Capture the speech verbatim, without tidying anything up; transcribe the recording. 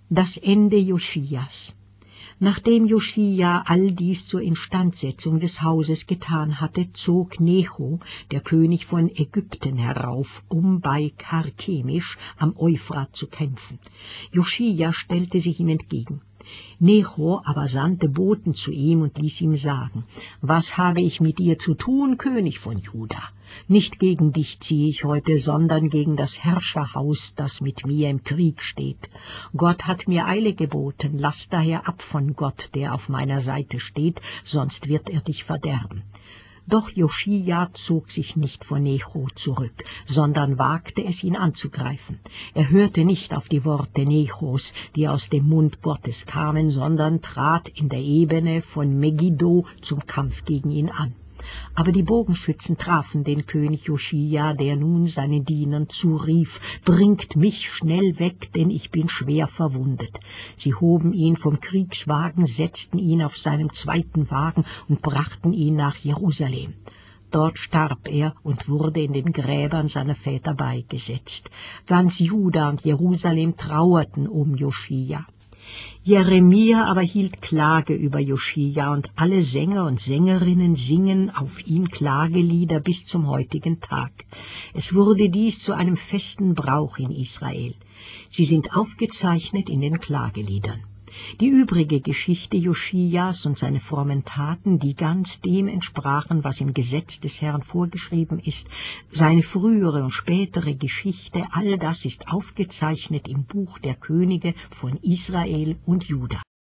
Das Ende Josias. Nachdem Josia all dies zur Instandsetzung des Hauses getan hatte, zog Necho, der König von Ägypten, herauf, um bei Karchemisch am Euphrat zu kämpfen. Josia stellte sich ihm entgegen. Necho aber sandte Boten zu ihm und ließ ihm sagen: Was habe ich mit dir zu tun, König von Juda? Nicht gegen dich ziehe ich heute, sondern gegen das Herrscherhaus, das mit mir im Krieg steht. Gott hat mir Eile geboten, lass daher ab von Gott, der auf meiner Seite steht, sonst wird er dich verderben. Doch Josia zog sich nicht vor Necho zurück, sondern wagte es, ihn anzugreifen. Er hörte nicht auf die Worte Nechos, die aus dem Mund Gottes kamen, sondern trat in der Ebene von Megiddo zum Kampf gegen ihn an. Aber die Bogenschützen trafen den König Josia, der nun seinen Dienern zurief: Bringt mich schnell weg, denn ich bin schwer verwundet. Sie hoben ihn vom Kriegswagen, setzten ihn auf seinem zweiten Wagen und brachten ihn nach Jerusalem. Dort starb er und wurde in den Gräbern seiner Väter beigesetzt. Ganz Juda und Jerusalem trauerten um Josia. Jeremia aber hielt Klage über Josia, und alle Sänger und Sängerinnen singen auf ihn Klagelieder bis zum heutigen Tag. Es wurde dies zu einem festen Brauch in Israel. Sie sind aufgezeichnet in den Klageliedern. Die übrige Geschichte Josias und seine frommen Taten, die ganz dem entsprachen, was im Gesetz des Herrn vorgeschrieben ist, seine frühere und spätere Geschichte, all das ist aufgezeichnet im Buch der Könige von Israel und Juda.